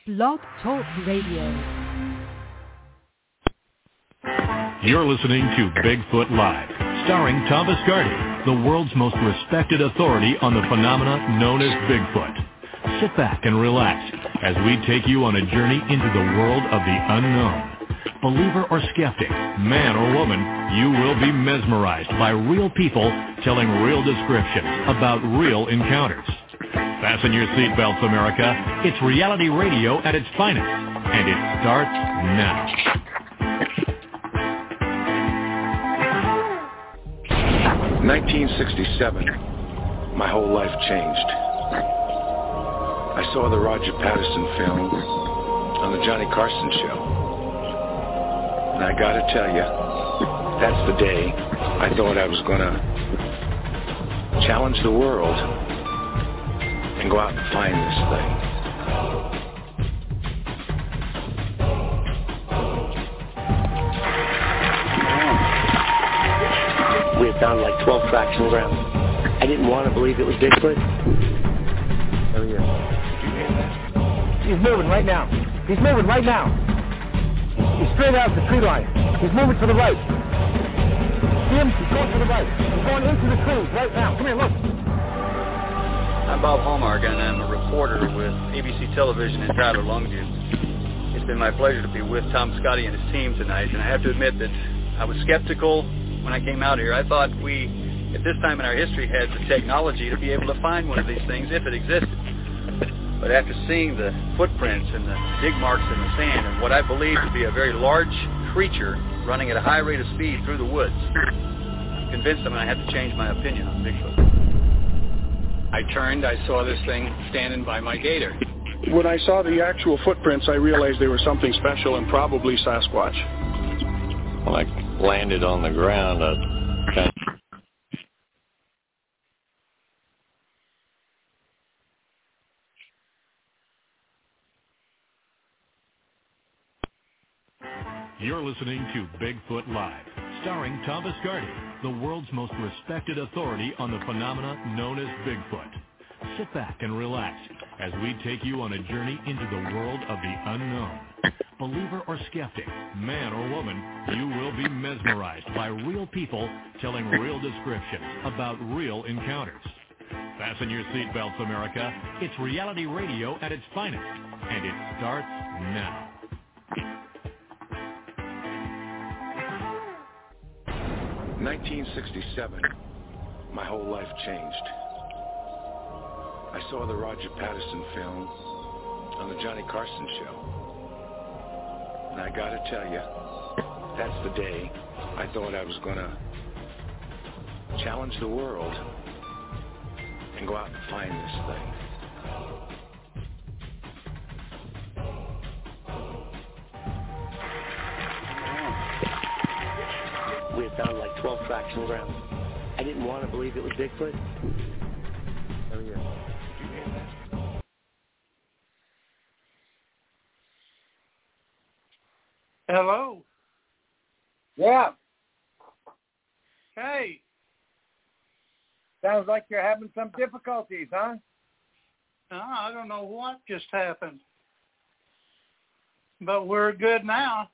Blog Talk Radio. You're listening to Bigfoot Live, starring Tom Biscardi, the world's most respected authority on the phenomena known as Bigfoot. Sit back and relax as we take you on a journey into the world of the unknown. Believer or skeptic, man or woman, you will be mesmerized by real people telling real descriptions about real encounters. Fasten your seatbelts, America. It's reality radio at its finest, and it starts now. 1967, my whole life changed. I saw the Roger Patterson film on the Johnny Carson show. And I gotta tell you, that's the day I thought I was gonna challenge the world and go out and find this thing. We had found like 12 tracks in the ground. I didn't want to believe it was Bigfoot. Oh, yeah. He's moving right now. He's moving right now. He's straight out the tree line. He's moving to the right. See him? He's going to the right. He's going into the trees right now. Come here, look. I'm Bob Hallmark, and I'm a reporter with ABC Television in Tyler, Longview. It's been my pleasure to be with Tom Biscardi and his team tonight, and I have to admit that I was skeptical when I came out here. I thought we, at this time in our history, had the technology to be able to find one of these things if it existed. But after seeing the footprints and the dig marks in the sand and what I believe to be a very large creature running at a high rate of speed through the woods, I'm convinced I'm going to have to change my opinion on Bigfoot. I turned, I saw this thing standing by my gator. When I saw the actual footprints, I realized they were something special and probably Sasquatch. When I landed on the ground, You're listening to Bigfoot Live, starring Tom Biscardi, the world's most respected authority on the phenomena known as Bigfoot. Sit back and relax as we take you on a journey into the world of the unknown. Believer or skeptic, man or woman, you will be mesmerized by real people telling real descriptions about real encounters. Fasten your seatbelts, America. It's reality radio at its finest, and it starts now. In 1967, my whole life changed. I saw the Roger Patterson film on the Johnny Carson show. And I gotta tell you, that's the day I thought I was gonna challenge the world and go out and find this thing. We had found like 12 tracks in the ground. I didn't want to believe it was Bigfoot. Oh, yeah. Hello. Yeah. Hey. Sounds like you're having some difficulties, huh? I don't know what just happened. But we're good now.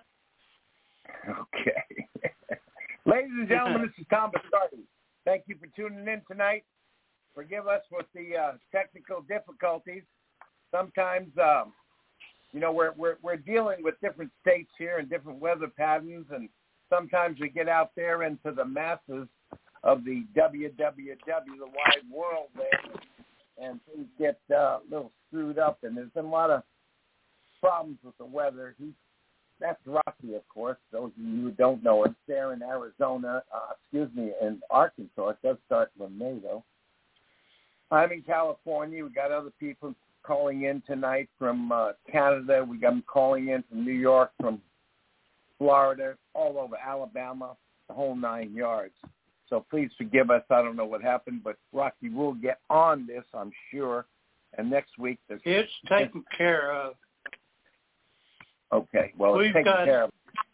Okay. Ladies and gentlemen, this is Tom Biscardi. Thank you for tuning in tonight. Forgive us with the technical difficulties. Sometimes, we're dealing with different states here and different weather patterns, and sometimes we get out there into the masses of the WWW, the wide world there, and things get a little screwed up, and there's been a lot of problems with the weather. That's Rocky, of course. Those of you who don't know, it's there in Arizona, in Arkansas. It does start in May, though. I'm in California. We got other people calling in tonight from Canada. We got them calling in from New York, from Florida, all over Alabama, the whole 9 yards. So please forgive us. I don't know what happened, but Rocky will get on this, I'm sure. And next week, it's taken care of. Okay, well, it's taken care of.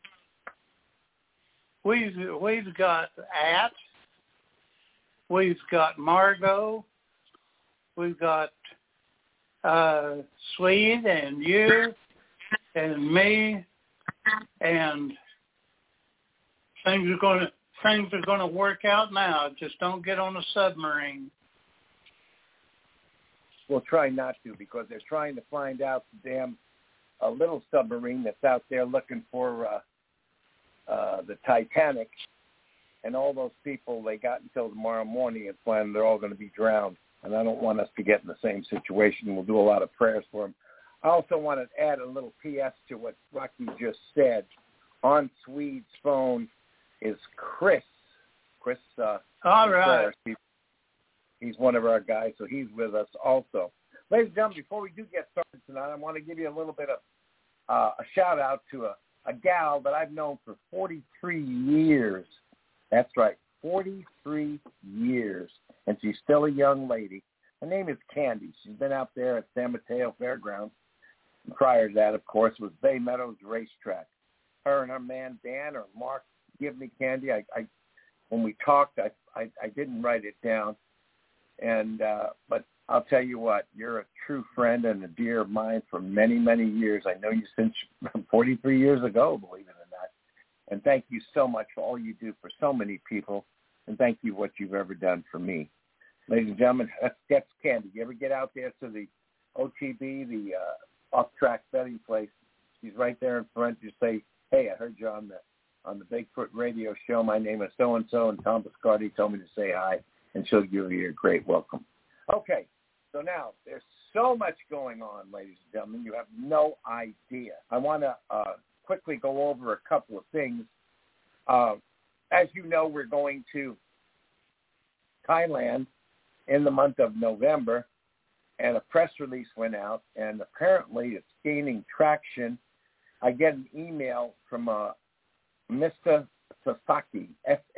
We've got At. We've got Margot. We've got Swede and you and me, and things are gonna work out now. Just don't get on a submarine. We'll try not to, because they're trying to find out the damn little submarine that's out there looking for the Titanic, and all those people, they got until tomorrow morning and when they're all going to be drowned. And I don't want us to get in the same situation. We'll do a lot of prayers for them. I also want to add a little P.S. to what Rocky just said. On Swede's phone is Chris. Chris, all right. He's one of our guys, so he's with us also. Ladies and gentlemen, before we do get started tonight, I want to give you a little bit of a shout-out to a gal that I've known for 43 years. That's right, 43 years, and she's still a young lady. Her name is Candy. She's been out there at San Mateo Fairgrounds. And prior to that, of course, was Bay Meadows Racetrack. Her and her man, Dan or Mark, give me Candy. When we talked, I didn't write it down. And but I'll tell you what, you're a true friend and a dear of mine for many, many years. I know you since 43 years ago, believe it or not. And thank you so much for all you do for so many people. And thank you for what you've ever done for me. Ladies and gentlemen, that's Candy. You ever get out there to the OTB, the off-track betting place? She's right there in front. You say, hey, I heard you on the Bigfoot radio show. My name is so-and-so, and Tom Biscardi told me to say hi. And she'll give you a great welcome. Okay, so now there's so much going on, ladies and gentlemen. You have no idea. I want to quickly go over a couple of things. As you know, we're going to Thailand in the month of November, and a press release went out, and apparently it's gaining traction. I get an email from Mr. Sasaki,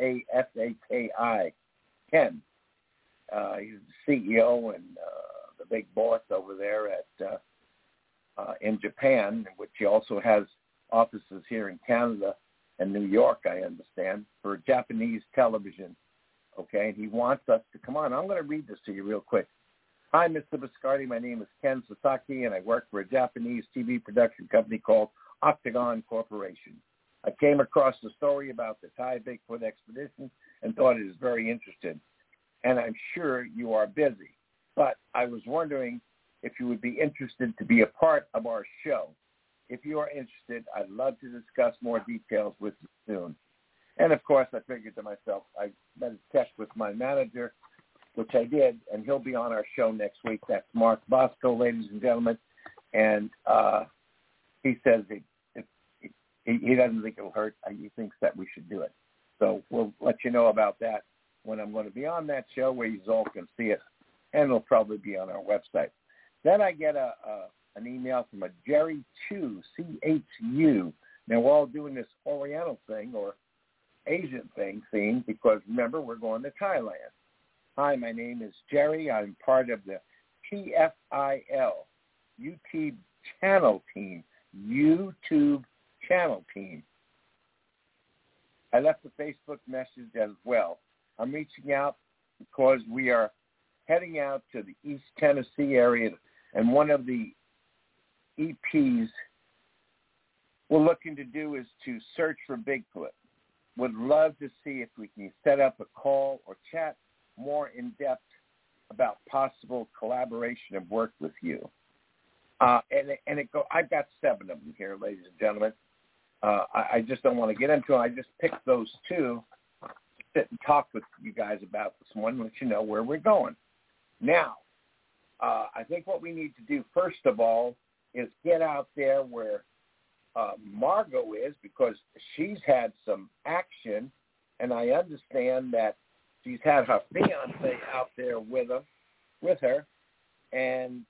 Sasaki, Ken. He's the CEO and the big boss over there at in Japan, which he also has offices here in Canada and New York, I understand, for Japanese television. Okay, and he wants us to come on. I'm going to read this to you real quick. Hi, Mr. Biscardi. My name is Ken Sasaki, and I work for a Japanese TV production company called Octagon Corporation. I came across the story about the Thai Bigfoot expedition and thought it was very interesting. And I'm sure you are busy, but I was wondering if you would be interested to be a part of our show. If you are interested, I'd love to discuss more details with you soon. And, of course, I figured to myself, I better check with my manager, which I did, and he'll be on our show next week. That's Mark Bosco, ladies and gentlemen. And he says he doesn't think it'll hurt. He thinks that we should do it. So we'll let you know about that when I'm going to be on that show, where you all can see it, and it'll probably be on our website. Then I get an email from a Jerry Chu, C-H-U. Now, we're all doing this Oriental thing or Asian theme because, remember, we're going to Thailand. Hi, my name is Jerry. I'm part of the TFIL YouTube channel team. I left a Facebook message as well. I'm reaching out because we are heading out to the East Tennessee area, and one of the EPs we're looking to do is to search for Bigfoot. Would love to see if we can set up a call or chat more in depth about possible collaboration of work with you. I've got 7 of them here, ladies and gentlemen. I just don't want to get into it. I just picked those 2 to sit and talk with you guys about this one, let you know where we're going. Now, I think what we need to do, first of all, is get out there where Margot is, because she's had some action, and I understand that she's had her fiancé out there with her, and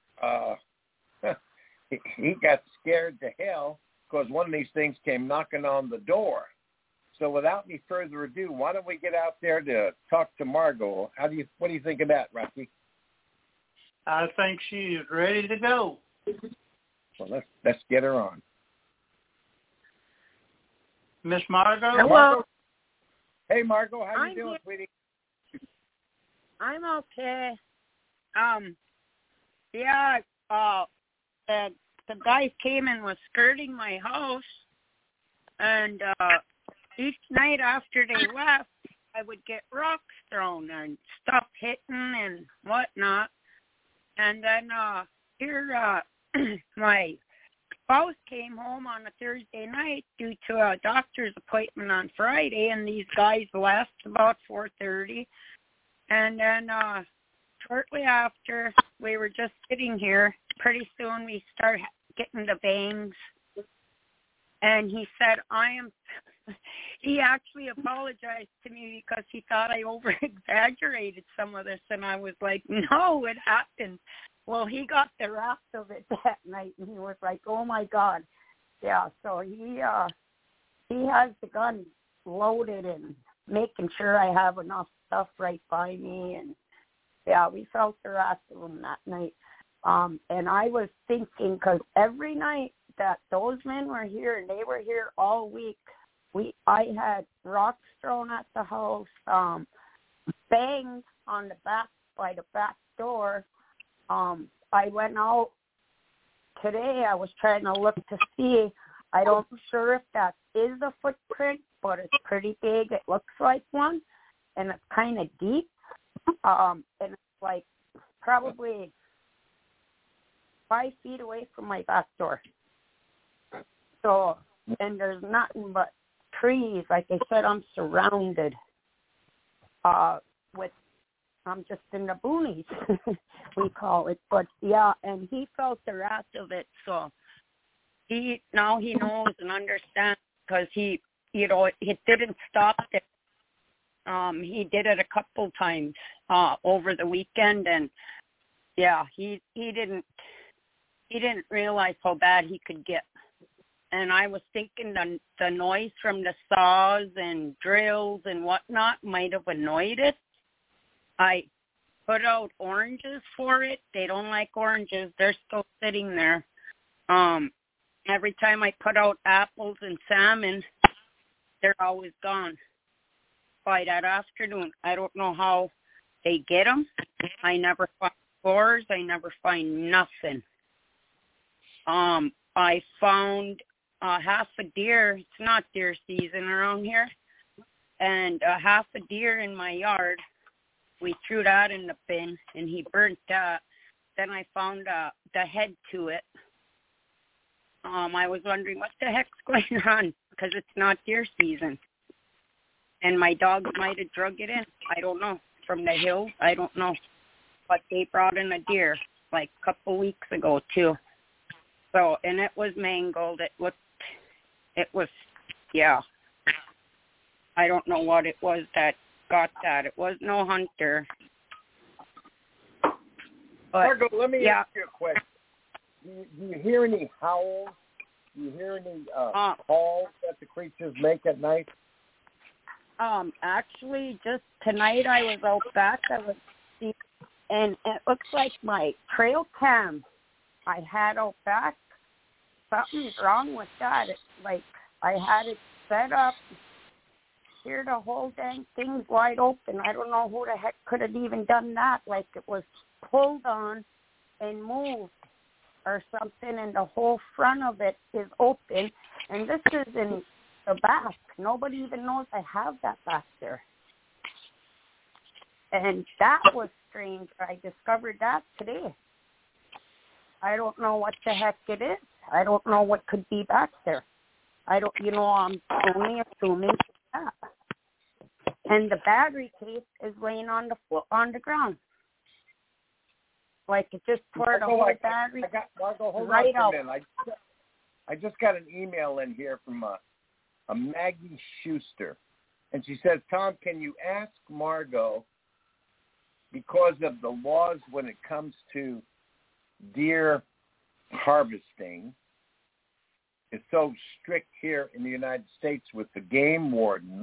he got scared to hell because one of these things came knocking on the door. So without any further ado, why don't we get out there to talk to Margot? What do you think of that, Rocky? I think she is ready to go. Well, let's get her on. Miss Margot? Hello. Margot? Hey, Margot, how you doing, sweetie? I'm okay. the guy came and was skirting my house, and each night after they left, I would get rocks thrown and stuff hitting and whatnot. And then my spouse came home on a Thursday night due to a doctor's appointment on Friday, and these guys left about 4:30. And then shortly after, we were just sitting here. Pretty soon we start getting the bangs. And he said, he actually apologized to me because he thought I over-exaggerated some of this. And I was like, no, it happened. Well, he got the rest of it that night, and he was like, oh, my God. Yeah, so he has the gun loaded and making sure I have enough stuff right by me. And, yeah, we felt the rest of them that night. And I was thinking, because every night that those men were here, and they were here all week, I had rocks thrown at the house, banged on the back by the back door. I went out today. I was trying to look to see. I don't sure if that is a footprint, but it's pretty big. It looks like one, and it's kind of deep. And it's like probably 5 feet away from my back door. So, and there's nothing but trees. Like I said, I'm surrounded with, I'm just in the boonies, we call it. But, yeah, and he felt the wrath of it. So now he knows and understands, because he didn't stop it. He did it a couple times over the weekend. And, yeah, he didn't realize how bad he could get. And I was thinking the noise from the saws and drills and whatnot might have annoyed it. I put out oranges for it. They don't like oranges. They're still sitting there. Every time I put out apples and salmon, they're always gone by that afternoon. I don't know how they get them. I never find spores. I never find nothing. I found half a deer. It's not deer season around here. And half a deer in my yard. We threw that in the bin, and he burnt that. Then I found the head to it. I was wondering what the heck's going on, because it's not deer season. And my dogs might have drug it in. I don't know. From the hills, I don't know. But they brought in a deer like a couple weeks ago, too. So, and it was mangled. It was, yeah. I don't know what it was that got that. It was no hunter. But, Margo, let me ask you a question. Do you hear any howls? Do you hear any calls that the creatures make at night? Actually, just tonight I was out back. I was seeing, and it looks like my trail cam I had out back, something's wrong with that. It's like I had it set up. Here the whole dang thing's wide open. I don't know who the heck could have even done that. Like it was pulled on and moved or something, and the whole front of it is open. And this is in the back. Nobody even knows I have that back there. And that was strange. I discovered that today. I don't know what the heck it is. I don't know what could be back there. I'm only assuming that. And the battery case is laying on the ground. Like it just tore the whole battery right out. I just got an email in here from a Maggie Schuster, and she says, Tom, can you ask Margo, because of the laws when it comes to deer harvesting, it's so strict here in the United States with the game wardens,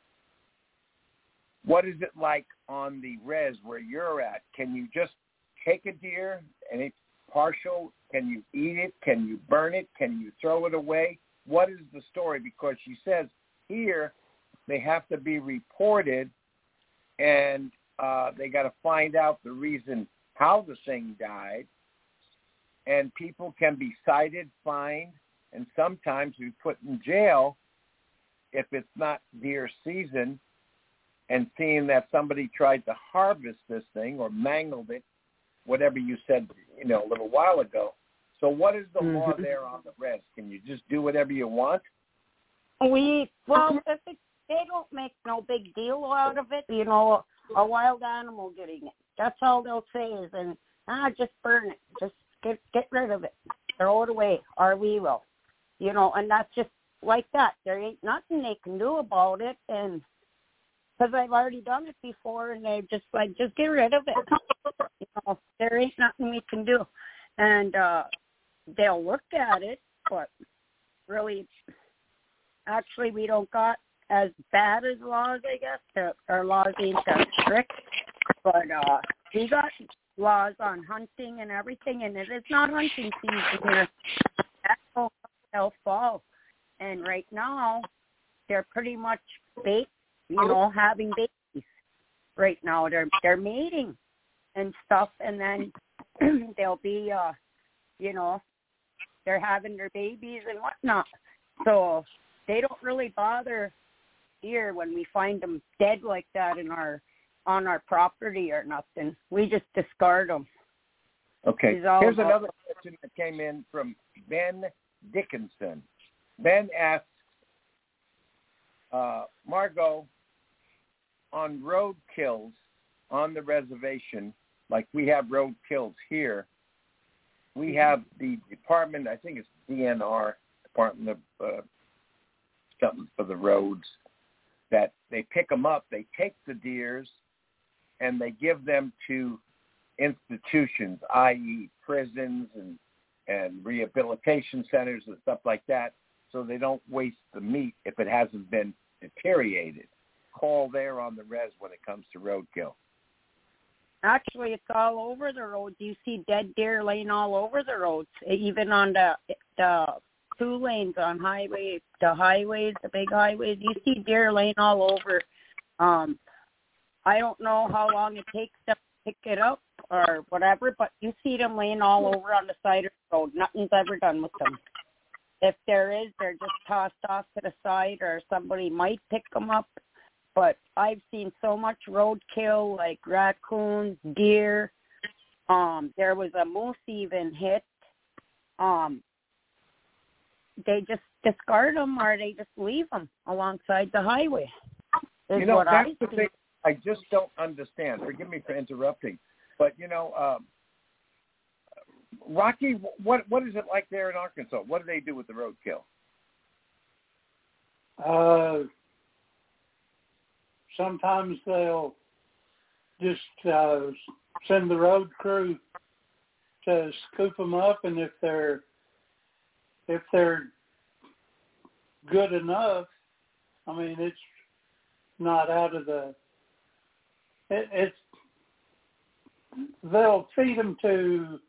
what is it like on the res where you're at? Can you just take a deer and it's partial? Can you eat it? Can you burn it? Can you throw it away? What is the story? Because she says here they have to be reported, and they got to find out the reason how the thing died, and people can be cited, fined, and sometimes be put in jail if it's not deer season, and seeing that somebody tried to harvest this thing or mangled it, whatever you said, a little while ago. So what is the law there on the res? Can you just do whatever you want? If they don't make no big deal out of it, a wild animal getting it. That's all they'll say is, just burn it. Just get rid of it. Throw it away, or we will. And that's just like that. There ain't nothing they can do about it, and because I've already done it before, and they're just like, just get rid of it. There ain't nothing we can do. And they'll look at it, but really, actually, we don't got as bad as laws, I guess. Our laws ain't that strict, but we got laws on hunting and everything, and it is not hunting season here. That's all fall. And right now, they're pretty much having babies. Right now, they're mating and stuff, and then they'll be, they're having their babies and whatnot. So they don't really bother deer when we find them dead like that on our property or nothing. We just discard them. Okay. Here's another question that came in from Ben Dickinson. Ben asks, Margot, on road kills on the reservation, like we have road kills here, we have the department, I think it's DNR, Department of something for the roads, that they pick them up, they take the deers, and they give them to institutions, i.e. prisons and rehabilitation centers and stuff like that, so they don't waste the meat if it hasn't been deteriorated. Call there on the res when it comes to roadkill. Actually, it's all over the roads. You see dead deer laying all over the roads, even on the 2 lanes on the highways, the big highways. You see deer laying all over. I don't know how long it takes to pick it up or whatever, but you see them laying all over on the side of the road. Nothing's ever done with them. If there is, they're just tossed off to the side, or somebody might pick them up. But I've seen so much roadkill, like raccoons, deer. There was a moose even hit. They just discard them, or they just leave them alongside the highway. That's the thing I just don't understand. Forgive me for interrupting, but Rocky, what is it like there in Arkansas? What do they do with the roadkill? Sometimes they'll just send the road crew to scoop them up, and if they're good enough, I mean, it's not out of the. It's they'll feed them to,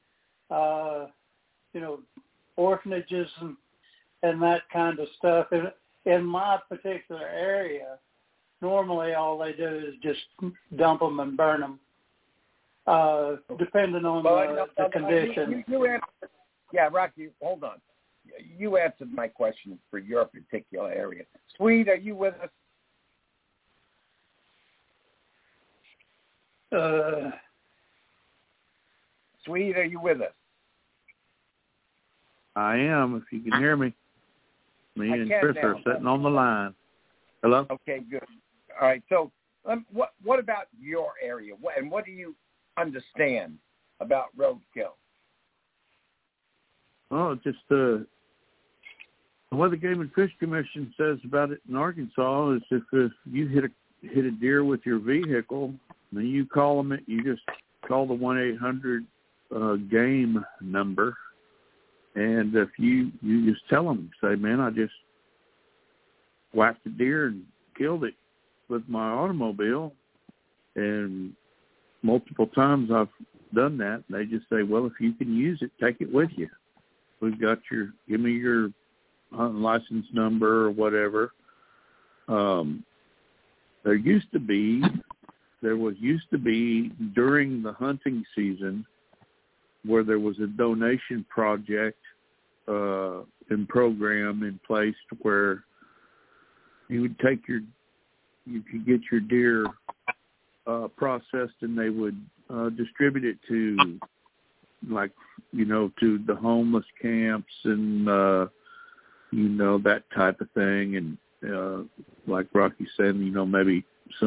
orphanages and that kind of stuff. In my particular area, normally all they do is just dump them and burn them, depending on the condition. Yeah, Rocky, hold on. You answered my question for your particular area. Swede, are you with us? Swede, are you with us? I am, if you can hear me. Me and Chris are sitting on the line. Hello? Okay, good. All right, so what about your area, and what do you understand about roadkill? Well, just what the Game and Fish Commission says about it in Arkansas is if you hit a deer with your vehicle, then you call them. You just call the 1-800 game number, and if you just tell them, say, man, I just whacked a deer and killed it with my automobile, and multiple times I've done that. They just say, well, if you can use it, take it with you. We've got give me your license number or whatever. There used to be during the hunting season, where there was a donation project and program in place where you would you could get your deer processed, and they would distribute it to, like, to the homeless camps and, that type of thing. And like Rocky said, maybe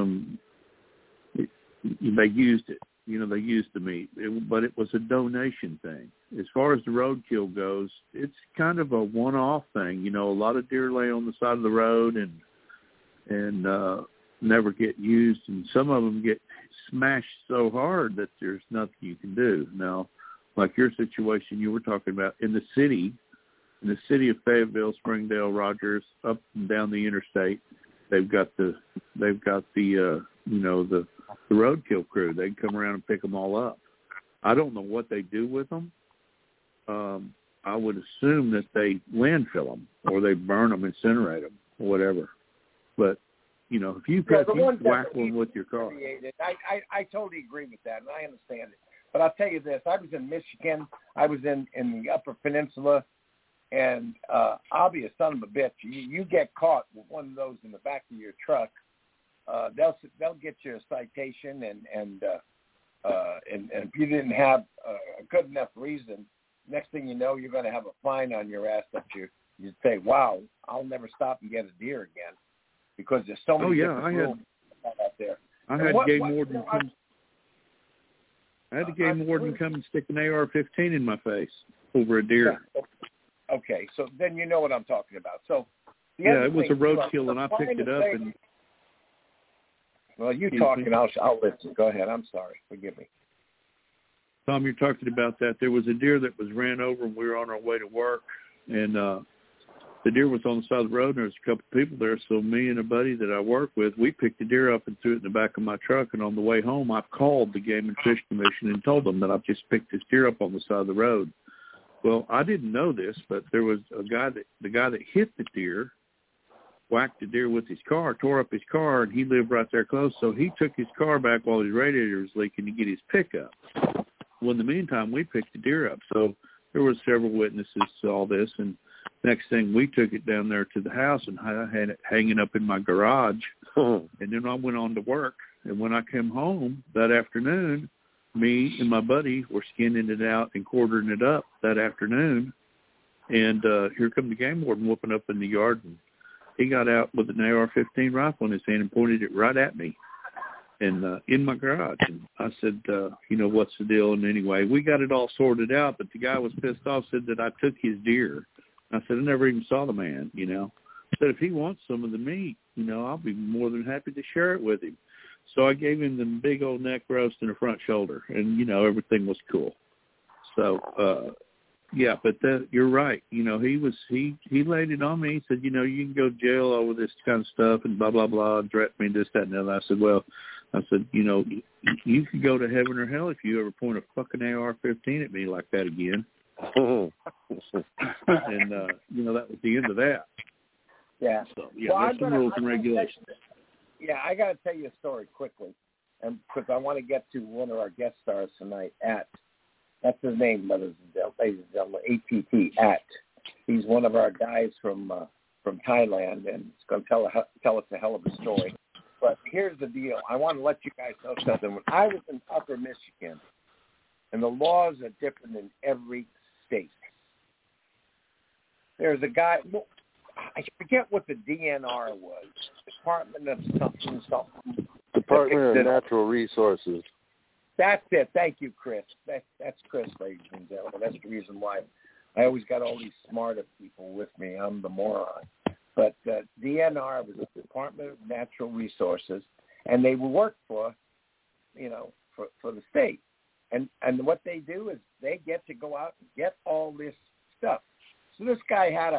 they used it. They used the meat, but it was a donation thing. As far as the roadkill goes, it's kind of a one-off thing. A lot of deer lay on the side of the road and never get used, and some of them get smashed so hard that there's nothing you can do. Now, like your situation you were talking about, in the city of Fayetteville, Springdale, Rogers, up and down the interstate, they've got the roadkill crew. They come around and pick them all up. I don't know what they do with them. I would assume that they landfill them or they burn them, incinerate them, or whatever. But if you whack one with your car, I totally agree with that, and I understand it. But I'll tell you this: I was in Michigan. I was in the Upper Peninsula. And I'll be a son of a bitch. You get caught with one of those in the back of your truck, they'll get you a citation, and if you didn't have a good enough reason, next thing you know, you're going to have a fine on your ass that you'd say, "Wow, I'll never stop and get a deer again," because there's so many different rules out there. I had a game warden come. I had a game warden come and stick an AR-15 in my face over a deer. Yeah. Okay, so then you know what I'm talking about. So it was a roadkill, and I picked it up. Well, you talking, I'll listen. Go ahead. I'm sorry. Forgive me. Tom, you're talking about that. There was a deer that was ran over, and we were on our way to work, and the deer was on the side of the road, and there was a couple of people there. So me and a buddy that I work with, we picked the deer up and threw it in the back of my truck, and on the way home, I called the Game and Fish Commission and told them that I've just picked this deer up on the side of the road. Well, I didn't know this, but there was the guy that hit the deer, whacked the deer with his car, tore up his car, and he lived right there close. So he took his car back while his radiator was leaking to get his pickup. Well, in the meantime, we picked the deer up. So there were several witnesses to all this, and next thing, we took it down there to the house, and I had it hanging up in my garage. And then I went on to work, and when I came home that afternoon, me and my buddy were skinning it out and quartering it up that afternoon, and here come the game warden whooping up in the yard, and he got out with an AR-15 rifle in his hand and pointed it right at me and in my garage. And I said, what's the deal? And anyway, we got it all sorted out, but the guy was pissed off, said that I took his deer. I said, I never even saw the man, I said, if he wants some of the meat, I'll be more than happy to share it with him. So I gave him the big old neck roast and a front shoulder, and, everything was cool. So, but you're right. He laid it on me. He said, you can go to jail over this kind of stuff and blah, blah, blah, and threaten me, this, that, and the other. I said, well, you could go to heaven or hell if you ever point a fucking AR-15 at me like that again. And, that was the end of that. Yeah. So, there's some rules and regulations. I got to tell you a story quickly, and because I want to get to one of our guest stars tonight. That's his name, ladies and gentlemen, ATT. He's one of our guys from Thailand, and he's going to tell us a hell of a story. But here's the deal: I want to let you guys know something. When I was in Upper Michigan, and the laws are different in every state. There's a guy. I forget what the DNR was. Department of something. Department of Natural Resources. That's it. Thank you, Chris. That's Chris, ladies and gentlemen. That's the reason why I always got all these smarter people with me. I'm the moron. But DNR was the Department of Natural Resources, and they work for the state. And what they do is they get to go out and get all this stuff. So this guy had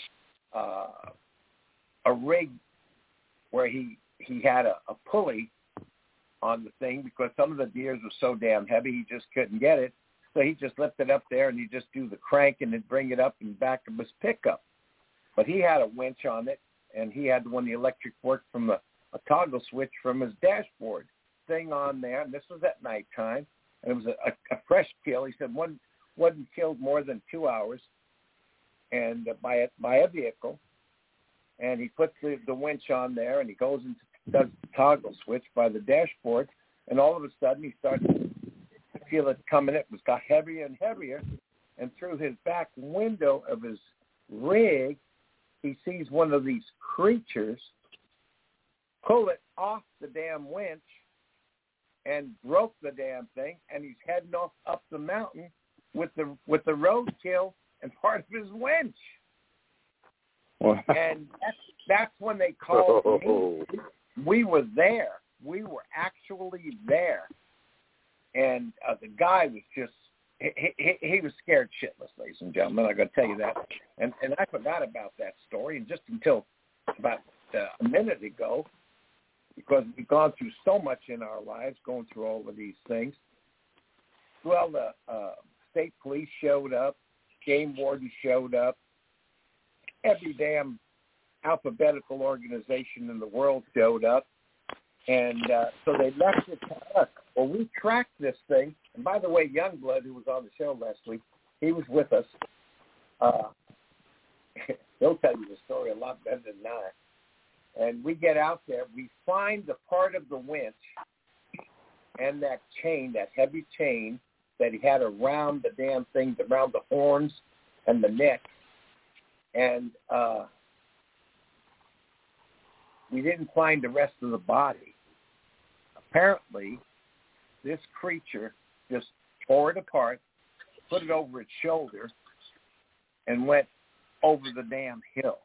a rig where he had a pulley on the thing because some of the deers were so damn heavy he just couldn't get it. So he just lifted up there and he just do the crank and then bring it up in the back of his pickup. But he had a winch on it, and he had when the electric worked from a toggle switch from his dashboard thing on there. And this was at nighttime, and it was a fresh kill. He said one wasn't killed more than 2 hours, and by a vehicle. And he puts the winch on there, and he goes and does the toggle switch by the dashboard, and all of a sudden he starts to feel it coming. It got heavier and heavier, and through his back window of his rig, he sees one of these creatures pull it off the damn winch and broke the damn thing, and he's heading off up the mountain with the roadkill and part of his winch. Wow. And that's when they called me. We were there. We were actually there. And the guy was just, he was scared shitless, ladies and gentlemen. I got to tell you that. And I forgot about that story, and just until about a minute ago, because we've gone through so much in our lives, going through all of these things. Well, the state police showed up, game warden showed up, every damn alphabetical organization in the world showed up, and so they left it to us. Well, we tracked this thing, and by the way, Youngblood, who was on the show last week, he was with us. He'll tell you the story a lot better than I. And we get out there, we find the part of the winch and that chain, that heavy chain that he had around the damn thing, around the horns and the neck. And we didn't find the rest of the body. Apparently, this creature just tore it apart, put it over its shoulder, and went over the damn hill.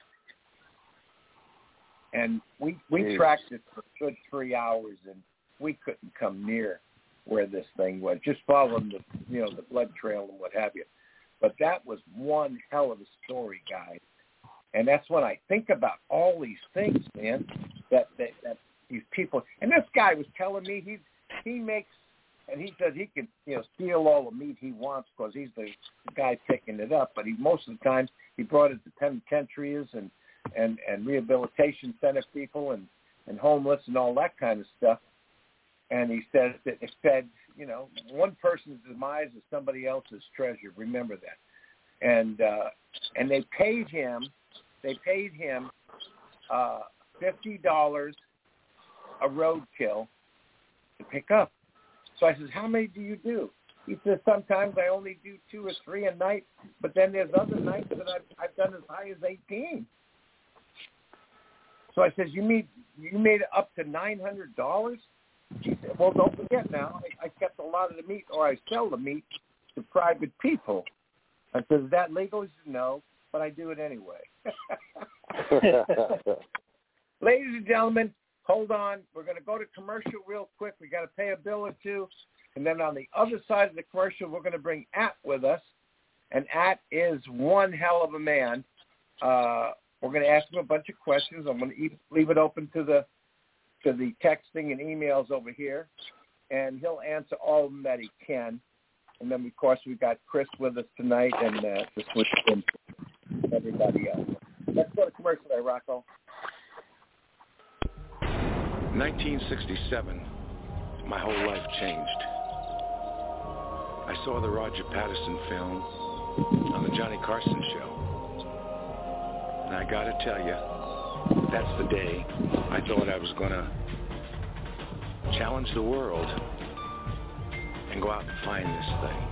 And we tracked it for a good 3 hours, and we couldn't come near where this thing was, just following the blood trail and what have you. But that was one hell of a story, guys. And that's when I think about all these things, man, that these people. And this guy was telling me he makes, and he says he can steal all the meat he wants because he's the guy picking it up. But most of the time he brought it to penitentiaries and rehabilitation center people and homeless and all that kind of stuff. And he says that it fed, one person's demise is somebody else's treasure. Remember that. And they paid him $50 a roadkill to pick up. So I says, how many do you do? He says, sometimes I only do 2 or 3 a night, but then there's other nights that I've done as high as 18. So I says, you made it up to $900? He said, well, don't forget now, I kept a lot of the meat, or I sell the meat to private people. I said, is that legal? He said, no, but I do it anyway. Ladies and gentlemen, hold on. We're going to go to commercial real quick. We got to pay a bill or two. And then on the other side of the commercial, we're going to bring At with us. And At is one hell of a man. We're going to ask him a bunch of questions. I'm going to leave it open to the texting and emails over here, and he'll answer all of them that he can. And then, of course, we've got Chris with us tonight, and to switch in everybody else. Let's go to commercial there, Rocco. 1967, my whole life changed. I saw the Roger Patterson film on the Johnny Carson show. And I got to tell you, that's the day I thought I was going to challenge the world and go out and find this thing.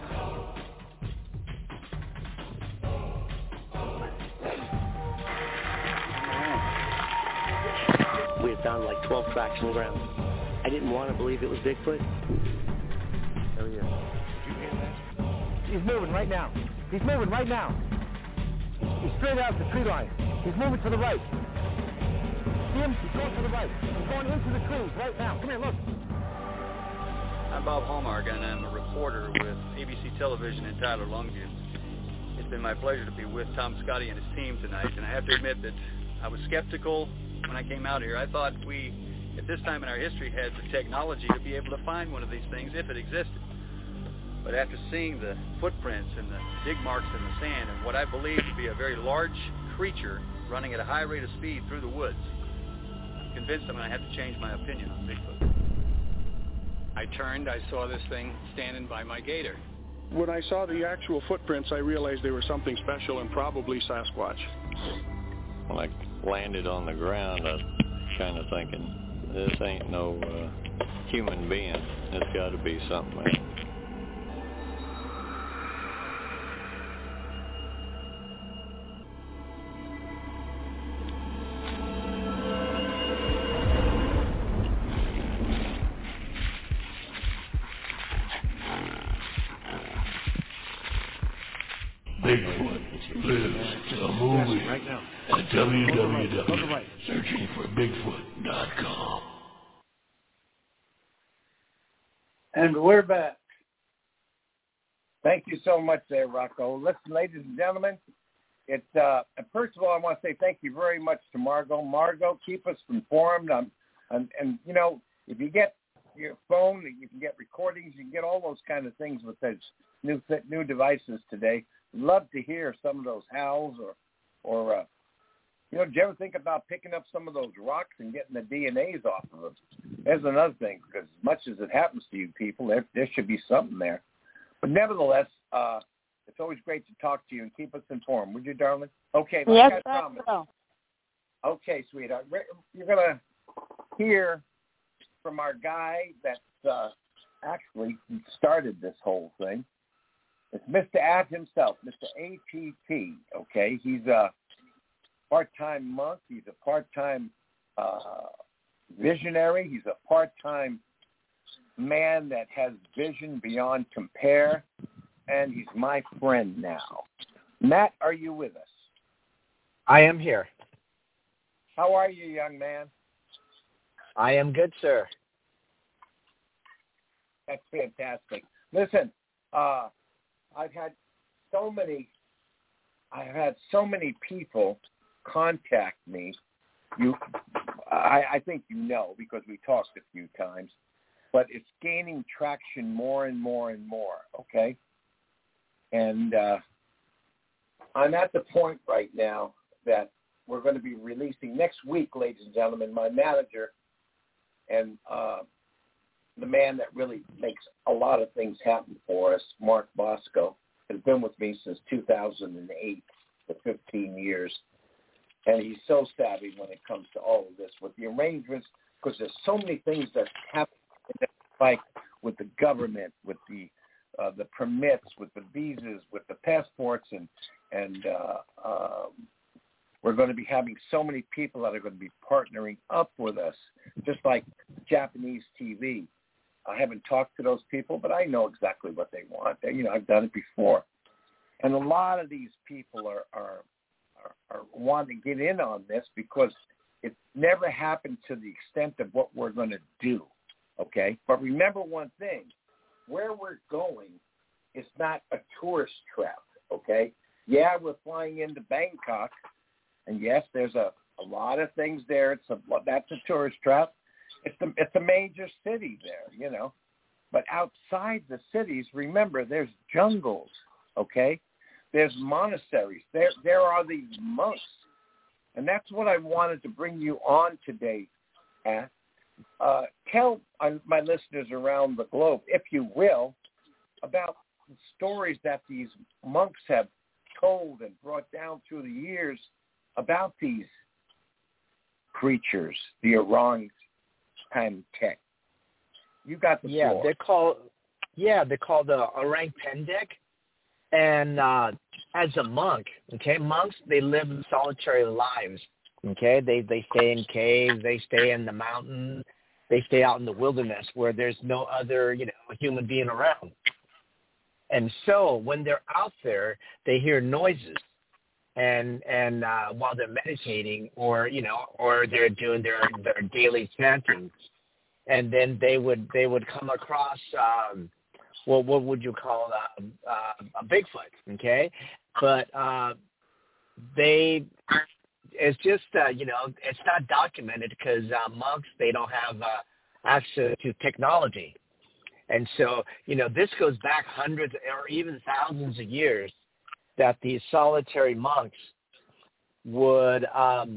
We had found like 12 tracks on the ground. I didn't want to believe it was Bigfoot. Oh, yeah. Did you hear that? He's moving right now. He's moving right now. He's straight out the tree line. He's moving to the right. See him? He's going to the right. He's going into the trees right now. Come here, look. I'm Bob Hallmark, and I'm a reporter with ABC Television in Tyler, Longview. It's been my pleasure to be with Tom Scotty and his team tonight, and I have to admit that I was skeptical when I came out here. I thought we, at this time in our history, had the technology to be able to find one of these things if it existed. But after seeing the footprints and the dig marks in the sand and what I believe to be a very large creature running at a high rate of speed through the woods, I'm convinced I'm going to have to change my opinion on Bigfoot. I turned, I saw this thing standing by my gator. When I saw the actual footprints, I realized they were something special and probably Sasquatch. When I landed on the ground, I was kind of thinking, this ain't no human being. It's got to be something else. Bigfoot lives the movie right now. at www.searchingforbigfoot.com. And we're back. Thank you so much there, Rocco. Listen, ladies and gentlemen, first of all, I want to say thank you very much to Margot. Margot, keep us informed. And you know, if you get your phone, you can get recordings, you can get all those kind of things with those new devices today. Love to hear some of those howls or you know, did you ever think about picking up some of those rocks and getting the DNAs off of them? There's another thing, because as much as it happens to you people, there should be something there. But nevertheless, it's always great to talk to you and keep us informed. Would you, darling? Okay. Yes, I promised. will. Okay, sweetheart. You're going to hear from our guy that actually started this whole thing. It's Mr. At himself, Mr. ATT, okay? He's a part-time monk. He's a part-time visionary. He's a part-time man that has vision beyond compare, and he's my friend now. Matt, are you with us? I am here. How are you, young man? I am good, sir. That's fantastic. Listen, I've had so many people contact me. I think you know, because we talked a few times, but it's gaining traction more and more and more, okay? And I'm at the point right now that we're going to be releasing next week, ladies and gentlemen. My manager and the man that really makes a lot of things happen for us, Mark Bosco, has been with me since 2008 for 15 years. And he's so savvy when it comes to all of this with the arrangements, because there's so many things that happen, like with the government, with the permits, with the visas, with the passports, and we're going to be having so many people that are going to be partnering up with us, just like Japanese TV. I haven't talked to those people, but I know exactly what they want. I've done it before. And a lot of these people are wanting to get in on this because it never happened to the extent of what we're going to do, okay? But remember one thing. Where we're going is not a tourist trap, okay? Yeah, we're flying into Bangkok, and yes, there's a lot of things there. That's a tourist trap. It's a major city there, But outside the cities, remember, there's jungles, okay? There's monasteries. There are these monks. And that's what I wanted to bring you on today, Pat. Tell my listeners around the globe, if you will, about the stories that these monks have told and brought down through the years about these creatures, the orang tech. You got the floor. They're called the orang pendek. And as a monk, okay, monks, they live solitary lives, okay? They stay in caves, they stay in the mountains, they stay out in the wilderness where there's no other, human being around. And so when they're out there, they hear noises, and while they're meditating or they're doing their daily chanting, and then they would come across what would you call a Bigfoot, okay? But it's just, it's not documented because monks, they don't have access to technology. And so, this goes back hundreds or even thousands of years that these solitary monks would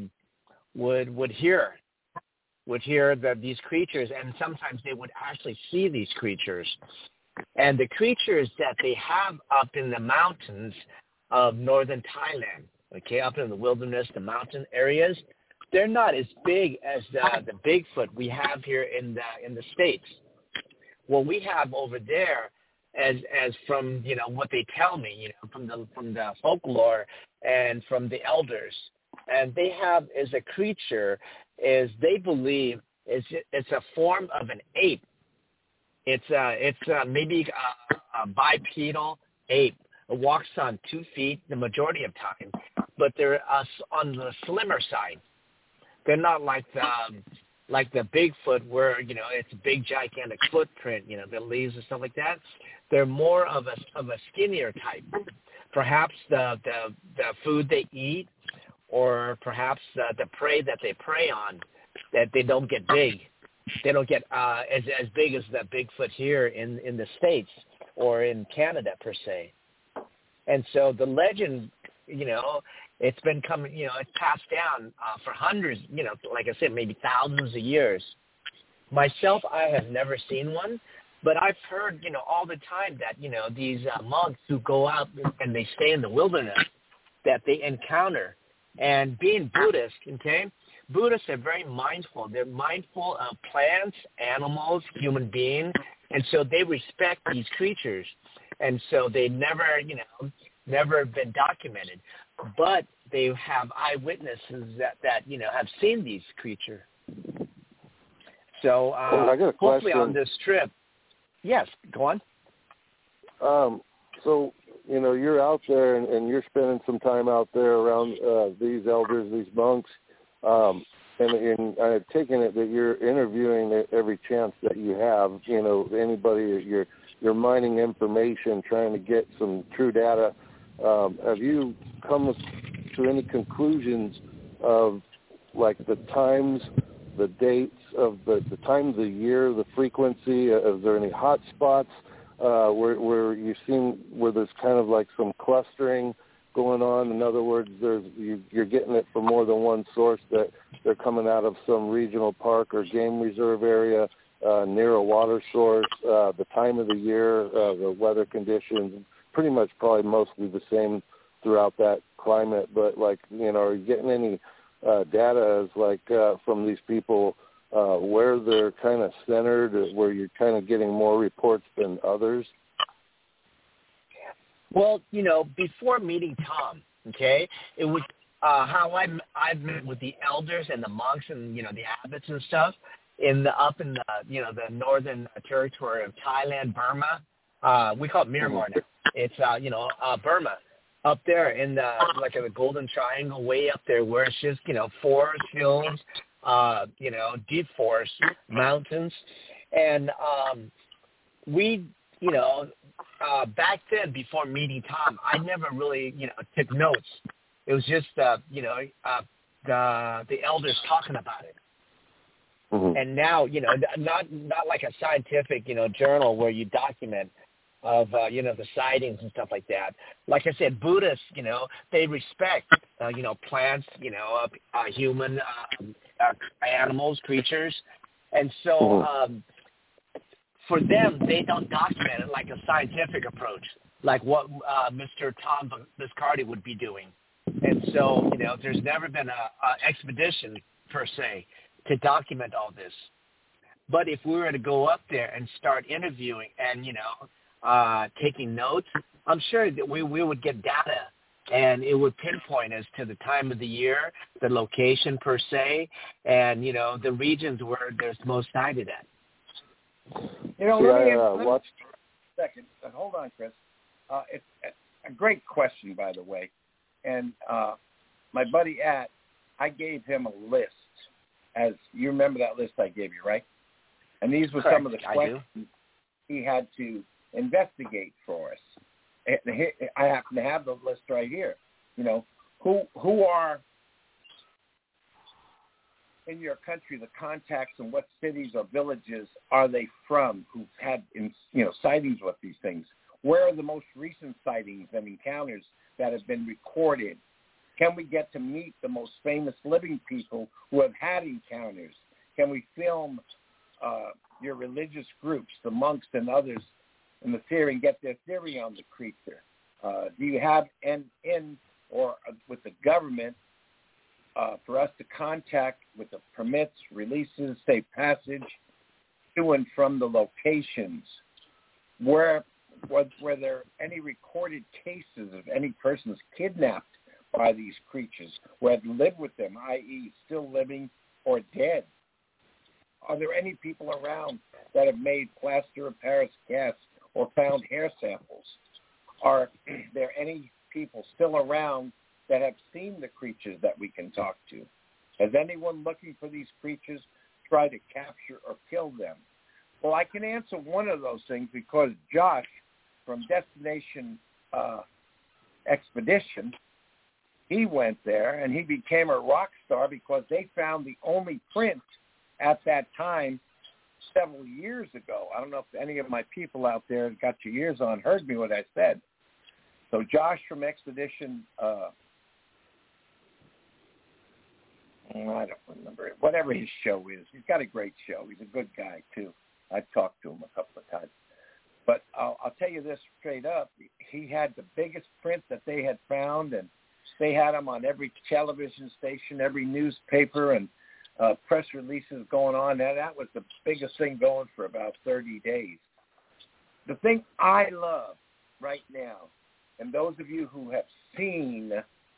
hear that these creatures, and sometimes they would actually see these creatures. And the creatures that they have up in the mountains of northern Thailand, okay, up in the wilderness, the mountain areas, they're not as big as the Bigfoot we have here in the States. What we have over there, as from what they tell me, from the folklore and from the elders, and they have as a creature is they believe it's a form of an ape. It's maybe a bipedal ape. It walks on 2 feet the majority of time, but they're on the slimmer side. They're not like the Bigfoot where it's a big gigantic footprint, the leaves and stuff like that. They're more of a skinnier type. Perhaps the food they eat, or perhaps the prey that they prey on, that they don't get big. They don't get as big as the Bigfoot here in the States or in Canada per se. And so the legend, it's been coming, it's passed down for hundreds, like I said, maybe thousands of years. Myself, I have never seen one, but I've heard, all the time that, these monks who go out and they stay in the wilderness, that they encounter. And being Buddhist, okay, Buddhists are very mindful. They're mindful of plants, animals, human beings, and so they respect these creatures. And so they never been documented. But they have eyewitnesses that have seen these creatures. So I got a hopefully question. on this trip, yes, go on. So, you're out there and you're spending some time out there around these elders, these monks, and I've taken it that you're interviewing every chance that you have. Anybody, you're mining information, trying to get some true data. Have you come to any conclusions of like the times, the dates of the time of the year, the frequency? Is there any hot spots where you've seen where there's kind of like some clustering going on? In other words, you're getting it from more than one source, that they're coming out of some regional park or game reserve area near a water source, the time of the year, the weather conditions, pretty much probably mostly the same throughout that climate. But are you getting any data as like from these people where they're kind of centered, where you're kind of getting more reports than others? Well, before meeting Tom, okay, it was how I've met with the elders and the monks and the abbots and stuff up in the northern territory of Thailand, Burma. We call it Myanmar now. It's Burma, up there in the Golden Triangle, way up there, where it's just forest, hills, deep forest, mountains, and we back then, before meeting Tom, I never really took notes. It was just the elders talking about it. Mm-hmm. And now, not like a scientific, journal where you document of, the sightings and stuff like that. Like I said, Buddhists, they respect, plants, human, animals, creatures. And so for them, they don't document it like a scientific approach, like what Mr. Tom Biscardi would be doing. And so, there's never been a expedition, per se, to document all this. But if we were to go up there and start interviewing and, taking notes, I'm sure that we would get data, and it would pinpoint as to the time of the year, the location per se, and, the regions where there's most sighted at. Let me watch a second. Hold on, Chris. It's a great question, by the way. And my buddy I gave him a list. As you remember that list I gave you, right? And these were some of the questions he had to investigate for us. I happen to have the list right here. Who are in your country the contacts, and what cities or villages are they from who've had sightings with these things? Where are the most recent sightings and encounters that have been recorded? Can we get to meet the most famous living people who have had encounters? Can we film your religious groups, the monks and others, in the theory and get their theory on the creature. Do you have with the government for us to contact with the permits, releases, safe passage to and from the locations? Were there any recorded cases of any persons kidnapped by these creatures who had lived with them, i.e. still living or dead? Are there any people around that have made plaster of Paris casts or found hair samples? Are there any people still around that have seen the creatures that we can talk to? Has anyone looking for these creatures tried to capture or kill them? Well, I can answer one of those things because Josh from Destination Expedition, he went there and he became a rock star because they found the only print at that time several years ago. I don't know if any of my people out there that got your ears on heard me what I said. So Josh from Expedition, I don't remember it, whatever his show is. He's got a great show. He's a good guy, too. I've talked to him a couple of times. But I'll tell you this straight up. He had the biggest print that they had found, and they had him on every television station, every newspaper, and press releases going on. That was the biggest thing going for about 30 days. The thing I love right now, and those of you who have seen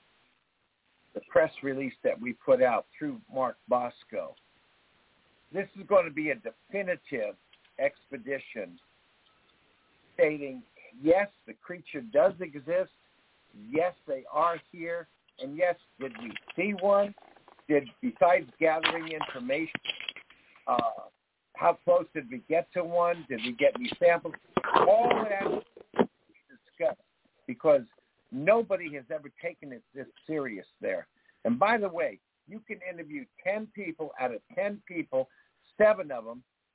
the press release that we put out through Mark Bosco, this is going to be a definitive expedition stating, yes, the creature does exist, yes, they are here, and yes, did we see one? Besides gathering information, how close did we get to one? Did we get any samples? All of that is discussed because nobody has ever taken it this serious there. And by the way, you can interview 10 people out of 10 people, 7 out of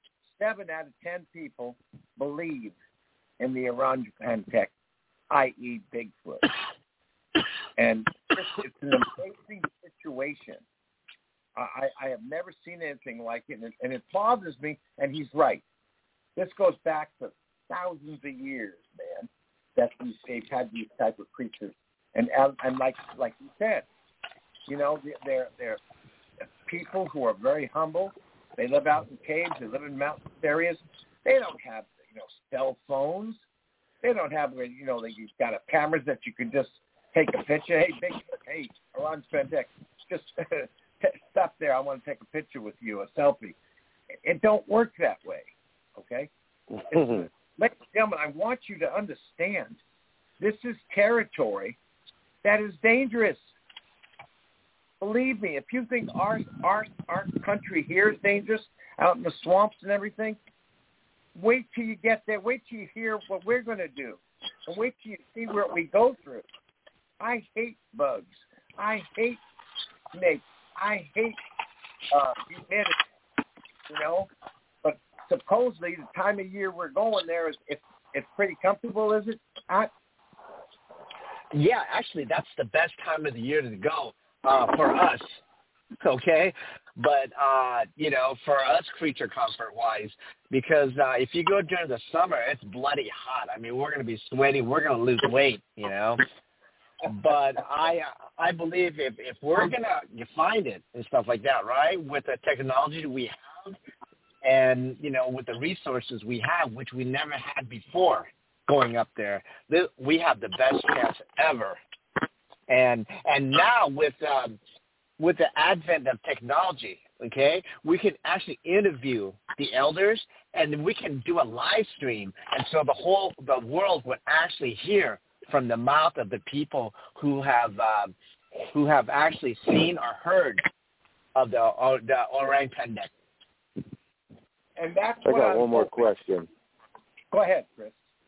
10 people believe in the Orangutan, i.e. Bigfoot. And it's an amazing situation. I have never seen anything like it, and it bothers me, and he's right. This goes back to thousands of years, man, that they've had these type of creatures. And like you said, you know, they're people who are very humble. They live out in caves. They live in mountain areas. They don't have, cell phones. They don't have, you've got cameras that you can just take a picture. Hey, Bigfoot, hey, Ron Spendek, just stop there. I want to take a picture with you, a selfie. It don't work that way, okay? Ladies and gentlemen, I want you to understand this is territory that is dangerous. Believe me, if you think our country here is dangerous, out in the swamps and everything, wait till you get there. Wait till you hear what we're going to do. And wait till you see what we go through. I hate bugs. I hate snakes. I hate humidity, But supposedly the time of year we're going there is it's pretty comfortable, is it? Yeah, actually, that's the best time of the year to go for us, okay? But, for us creature comfort-wise, because if you go during the summer, it's bloody hot. I mean, we're going to be sweaty. We're going to lose weight, But I believe if we're going to find it and stuff like that, right, with the technology we have and, with the resources we have, which we never had before going up there, we have the best chance ever. And now with the advent of technology, okay, we can actually interview the elders, and we can do a live stream, and so the world would actually hear from the mouth of the people who have actually seen or heard of the orangutan. And that's I got one more question. Go ahead, Chris.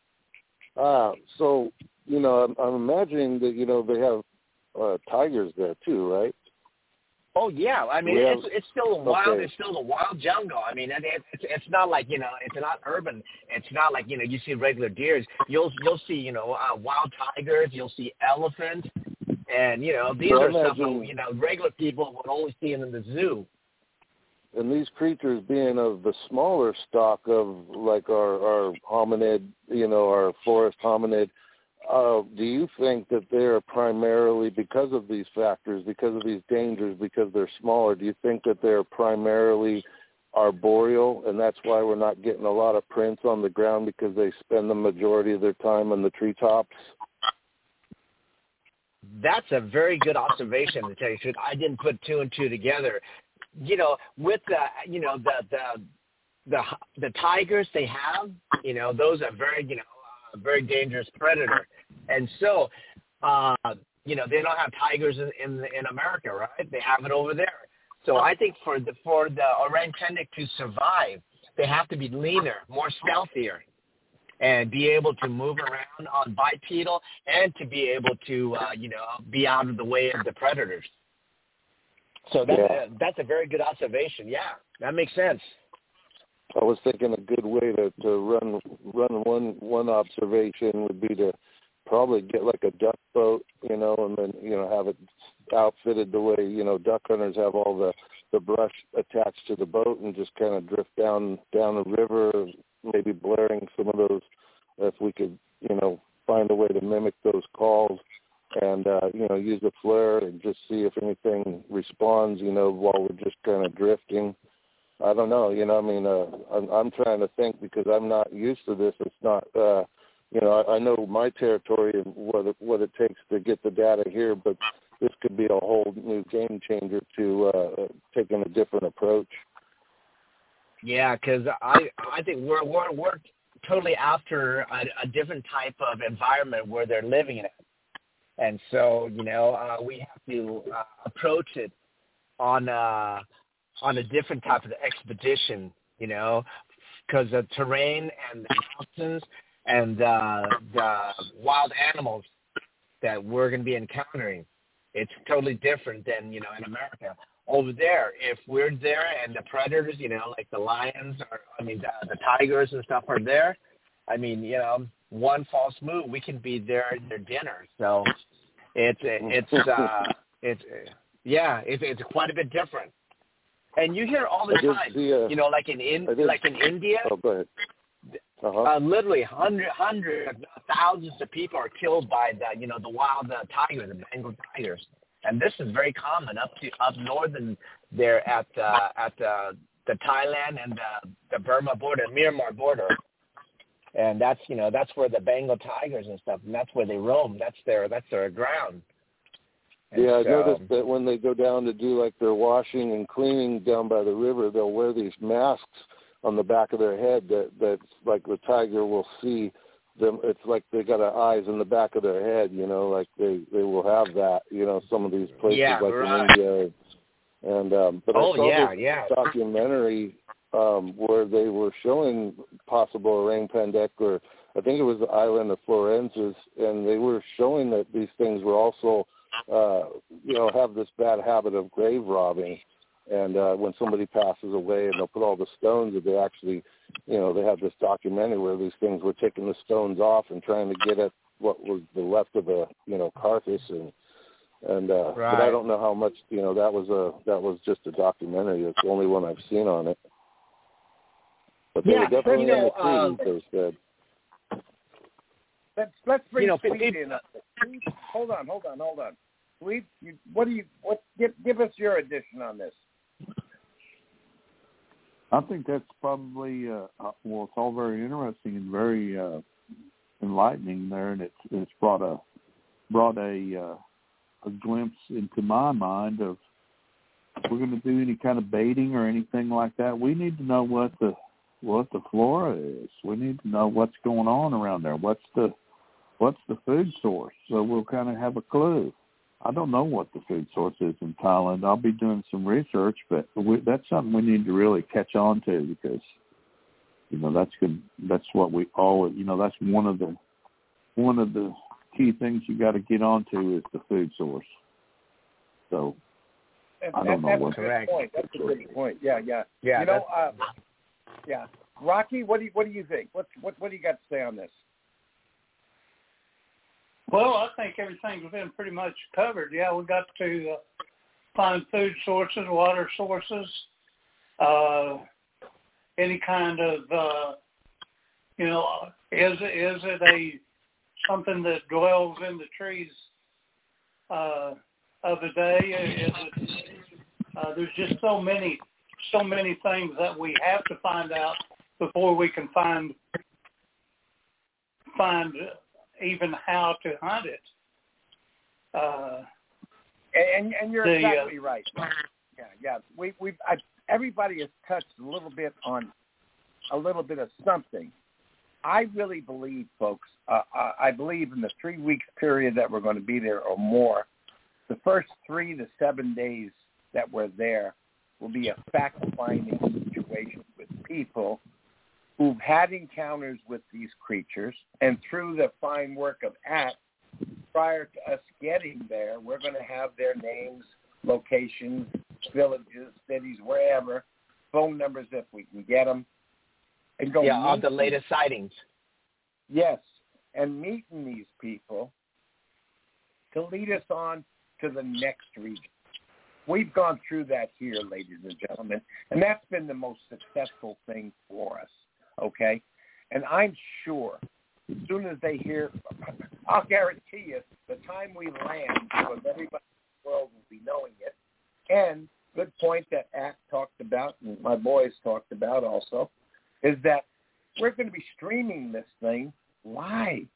So, I'm imagining that, they have tigers there too, right? Oh yeah, I mean it's still a wild, okay. It's still a wild jungle. I mean it's not like it's not urban. It's not like you see regular deers. You'll see wild tigers. You'll see elephants, and these are stuff regular people would only see in the zoo. and these creatures being of the smaller stock of like our hominid, our forest hominid, do you think that they are primarily, because of these factors, because of these dangers, because they're smaller, do you think that they're primarily arboreal, and that's why we're not getting a lot of prints on the ground, because they spend the majority of their time on the treetops? That's a very good observation, to tell you the truth. I didn't put two and two together. With the tigers they have, those are very, very dangerous predator. And so, they don't have tigers in America, right? They have it over there. So I think for the orang pendek to survive, they have to be leaner, more stealthier, and be able to move around on bipedal, and to be able to, be out of the way of the predators. So that's a very good observation. Yeah, that makes sense. I was thinking a good way to run one observation would be to probably get like a duck boat, and then, have it outfitted the way, duck hunters have all the brush attached to the boat, and just kind of drift down the river, maybe blaring some of those, if we could, find a way to mimic those calls, and, use a flare and just see if anything responds, while we're just kind of drifting. I don't know, I'm trying to think, because I'm not used to this. It's not, I know my territory and what it takes to get the data here, but this could be a whole new game changer to taking a different approach. Yeah, because I think we're totally after a different type of environment where they're living in it. And so, we have to approach it on a different type of expedition, because the terrain and the mountains and the wild animals that we're going to be encountering, it's totally different than, in America. Over there, if we're there and the predators, like the lions, the tigers and stuff are there, one false move, we can be their dinner. So it's quite a bit different. And you hear all the time, like in India, oh, go ahead. Uh-huh. Literally hundreds of thousands of people are killed by the wild tigers, the Bengal tigers. And this is very common up northern there at the Thailand and the Burma border, Myanmar border. And that's where the Bengal tigers and stuff, and that's where they roam. That's their ground. And I noticed that when they go down to do like their washing and cleaning down by the river, they'll wear these masks on the back of their head that's like the tiger will see them. It's like they got eyes in the back of their head, like they will have that, some of these places in India. And but I saw this documentary where they were showing possible orang pendek, or I think it was the island of Florenzas, and they were showing that these things were also have this bad habit of grave robbing. And when somebody passes away and they'll put all the stones, that they actually, they have this documentary where these things were taking the stones off and trying to get at what was the left of a, carcass. And but I don't know how much, that was just a documentary. It's the only one I've seen on it. But they were definitely in the trees, they said. Let's bring Sweet in. Hold on. Sweet, give us your addition on this. I think that's probably it's all very interesting and very enlightening there, and it's brought a glimpse into my mind of, if we're going to do any kind of baiting or anything like that, we need to know what the flora is. We need to know what's going on around there. What's the food source? So we'll kind of have a clue. I don't know what the food source is in Thailand. I'll be doing some research, but that's something we need to really catch on to, because that's good. That's what we all. That's one of the key things you got to get onto is the food source. So I don't know what's correct. That's a good point. Yeah. Rocky, what do you think? What do you got to say on this? Well, I think everything's been pretty much covered. Yeah, we got to find food sources, water sources, any kind of, is it a something that dwells in the trees of the day? Is it, there's just so many things that we have to find out before we can find even how to hunt it. And you're exactly right. Yeah. Everybody has touched a little bit on a little bit of something. I really believe, folks, I believe in the 3 weeks period that we're going to be there or more, the first 3 to 7 days that we're there will be a fact-finding situation with people who've had encounters with these creatures, and through the fine work of ACT, prior to us getting there, we're going to have their names, locations, villages, cities, wherever, phone numbers if we can get them, and go on the latest sightings. Yes, and meeting these people to lead us on to the next region. We've gone through that here, ladies and gentlemen, and that's been the most successful thing for us, okay? And I'm sure as soon as they hear, I'll guarantee you, the time we land, because everybody in the world will be knowing it, and good point that ACT talked about, and my boys talked about also, is that we're going to be streaming this thing live.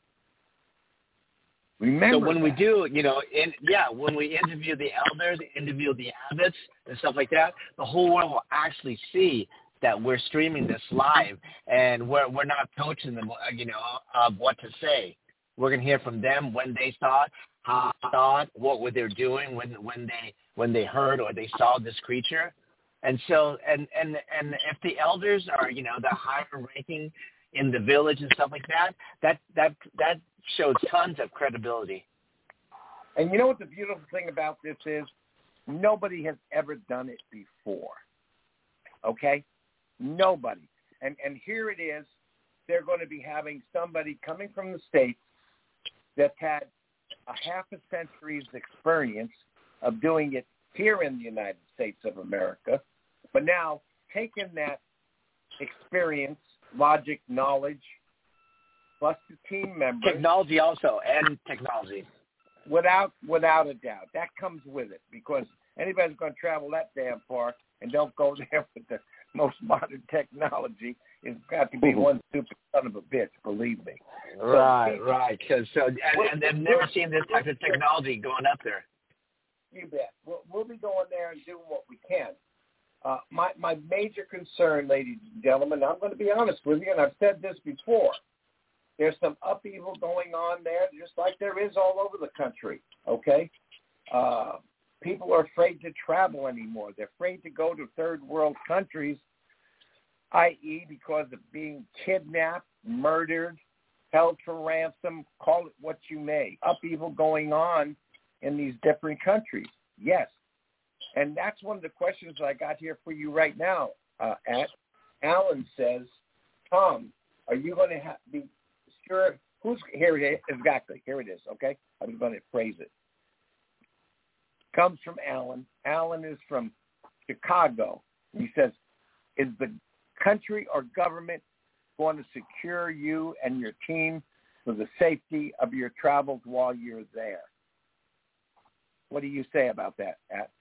Remember so when that. we do, when we interview the elders, interview the abbots and stuff like that, the whole world will actually see that we're streaming this live, and we're not coaching them, of what to say. We're going to hear from them when they saw it, how they saw it, what were they doing when they heard or they saw this creature. And so, and if the elders are, the higher ranking in the village and stuff like that shows tons of credibility. And you know what the beautiful thing about this is? Nobody has ever done it before. Okay? Nobody. And here it is. They're going to be having somebody coming from the States that's had a half a century's experience of doing it here in the United States of America, but now taking that experience, logic, knowledge, plus the team members. Technology also, and technology. Without a doubt. That comes with it, because anybody's going to travel that damn far and don't go there with the most modern technology, it's got to be one stupid son of a bitch, believe me. Right. And they've never seen this type of technology going up there. You bet. We'll be going there and doing what we can. My major concern, ladies and gentlemen, I'm going to be honest with you, and I've said this before, there's some upheaval going on there, just like there is all over the country, okay? People are afraid to travel anymore. They're afraid to go to third world countries, i.e. because of being kidnapped, murdered, held for ransom, call it what you may. Upheaval going on in these different countries, yes. And that's one of the questions I got here for you right now, Alan says, Tom, are you going to be sure? Here it is, exactly. Here it is, okay? I'm going to phrase it. Comes from Alan. Alan is from Chicago. He says, is the country or government going to secure you and your team for the safety of your travels while you're there? What do you say about that, At?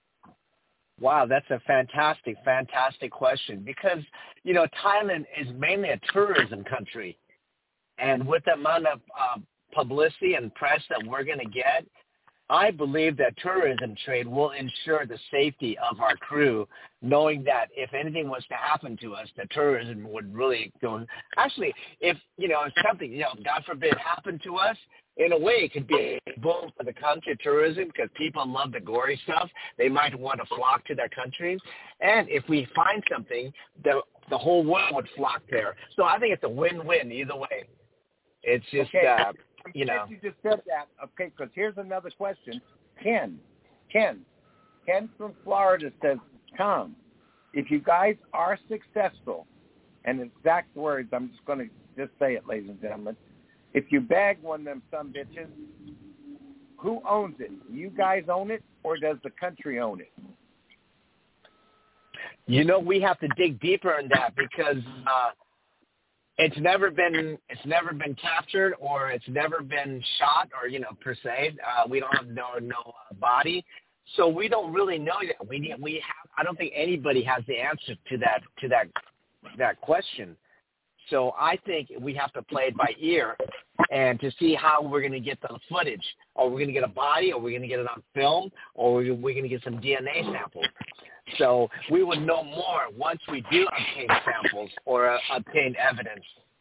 Wow, that's a fantastic question, because, Thailand is mainly a tourism country. And with the amount of publicity and press that we're going to get, I believe that tourism trade will ensure the safety of our crew, knowing that if anything was to happen to us, the tourism would really go. Actually, if something, God forbid, happened to us, in a way it could be a boom for the country tourism, because people love the gory stuff. They might want to flock to their countries. And if we find something, the whole world would flock there. So I think it's a win-win either way. It's just, okay. You just said that. Okay, because here's another question. Ken from Florida says, Tom, if you guys are successful, and exact words, I'm just going to just say it, ladies and gentlemen, if you bag one of them some bitches, who owns it? You guys own it, or does the country own it? We have to dig deeper in that because it's never been captured or it's never been shot or per se. We don't have no body, so we don't really know yet. I don't think anybody has the answer to that question. So I think we have to play it by ear and to see how we're going to get the footage. Are we going to get a body? Are we going to get it on film? Or are we going to get some DNA samples? So we would know more once we do obtain samples or obtain evidence.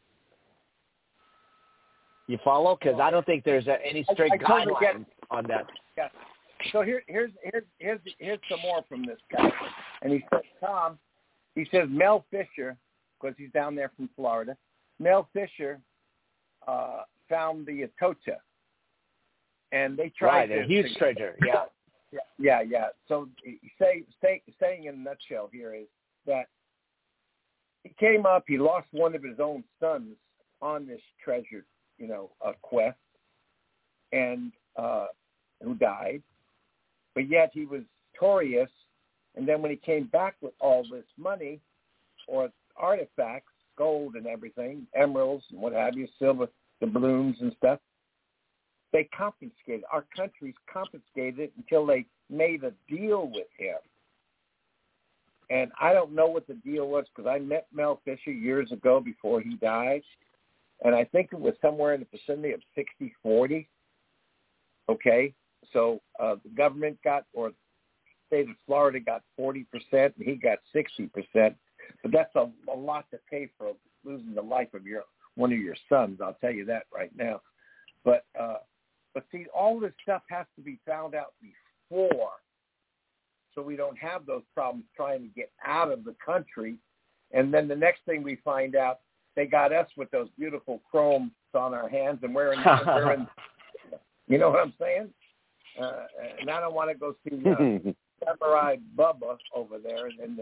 You follow? Because I don't think there's any strict guidelines on that. Yeah. So here's some more from this guy. And he says, Tom, he says Mel Fisher, because he's down there from Florida, Mel Fisher found the Atocha. And they tried a huge treasure, yeah. Yeah. So saying in a nutshell here is that he came up, he lost one of his own sons on this treasure, quest, and who died. But yet he was victorious, and then when he came back with all this money or artifacts, gold and everything, emeralds and what have you, silver, the balloons and stuff, they confiscated. Our countries confiscated it until they made a deal with him. And I don't know what the deal was because I met Mel Fisher years ago before he died, and I think it was somewhere in the vicinity of 60-40. Okay, so the government or the state of Florida got 40%, and he got 60%. But that's a lot to pay for losing the life of one of your sons. I'll tell you that right now. But see, all this stuff has to be found out before, so we don't have those problems trying to get out of the country. And then the next thing we find out, they got us with those beautiful chromes on our hands and wearing you know what I'm saying? And I don't want to go see Samurai Bubba over there in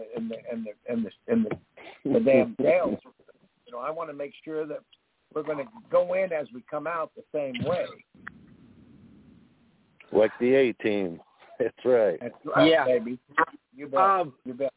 the damn jails. I want to make sure that we're going to go in as we come out the same way. Like the A-team. That's right. That's right, yeah. Baby. You bet. You bet.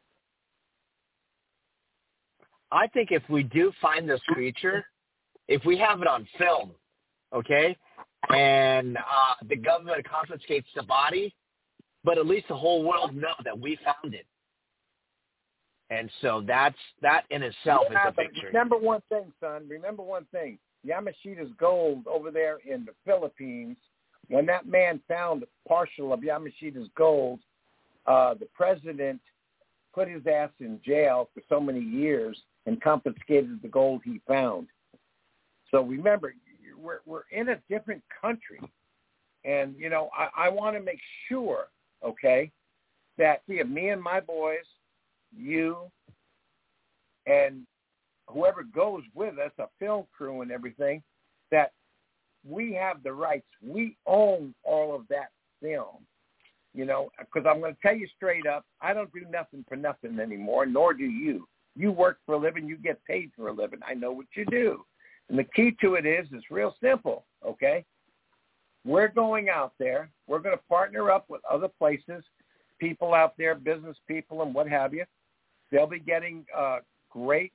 I think if we do find this creature, if we have it on film, okay, and the government confiscates the body, but at least the whole world know that we found it. And so that in itself is a victory. Remember one thing, son. Remember one thing. Yamashita's gold over there in the Philippines, when that man found a partial of Yamashita's gold, the president put his ass in jail for so many years and confiscated the gold he found. So remember, we're in a different country. And, I want to make sure, okay, that me and my boys, you, and whoever goes with us, a film crew and everything, that we have the rights. We own all of that film, because I'm going to tell you straight up, I don't do nothing for nothing anymore, nor do you. You work for a living. You get paid for a living. I know what you do. And the key to it is it's real simple, okay? We're going out there. We're going to partner up with other places, people out there, business people and what have you. They'll be getting great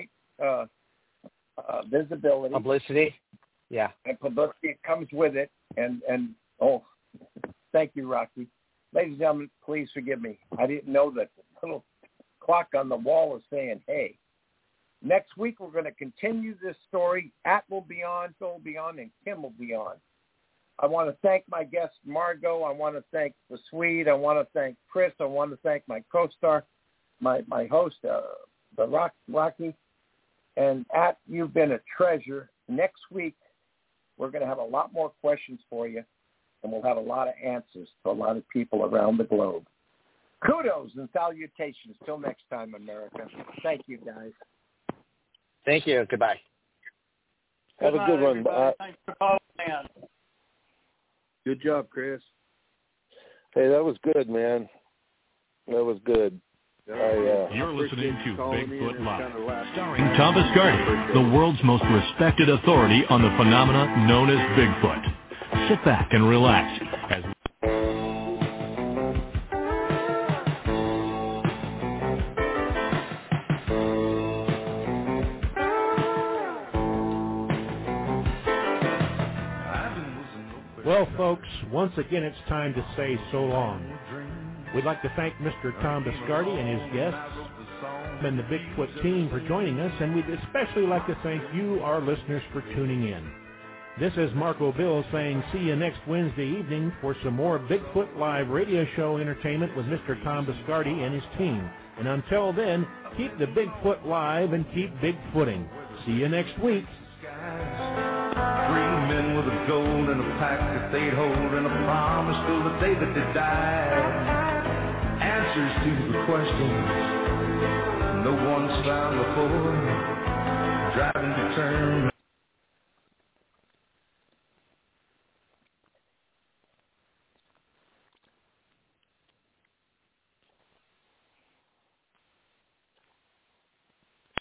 visibility. Publicity. Yeah. And publicity comes with it. And thank you, Rocky. Ladies and gentlemen, please forgive me. I didn't know that the little clock on the wall is saying, hey. Next week, we're going to continue this story. At will be on, Phil will be on, and Kim will be on. I want to thank my guest, Margot. I want to thank the Swede. I want to thank Chris. I want to thank my co-star, my host, the Rocky. And you've been a treasure. Next week, we're going to have a lot more questions for you, and we'll have a lot of answers to a lot of people around the globe. Kudos and salutations. Till next time, America. Thank you, guys. Thank you. Goodbye. Have a good one. Thanks for calling in. Good job, Chris. Hey, that was good, man. That was good. You're listening to Bigfoot Live, starring Tom Biscardi, the world's most respected authority on the phenomena known as Bigfoot. Sit back and relax as Well, folks, once again, it's time to say so long. We'd like to thank Mr. Tom Biscardi and his guests and the Bigfoot team for joining us, and we'd especially like to thank you, our listeners, for tuning in. This is Marco Bill saying see you next Wednesday evening for some more Bigfoot Live radio show entertainment with Mr. Tom Biscardi and his team. And until then, keep the Bigfoot live and keep Bigfooting. See you next week. 3 men with a gold and a pack that they'd hold and a promise till the day that they died. Answers to the questions no one's found before. Driving determined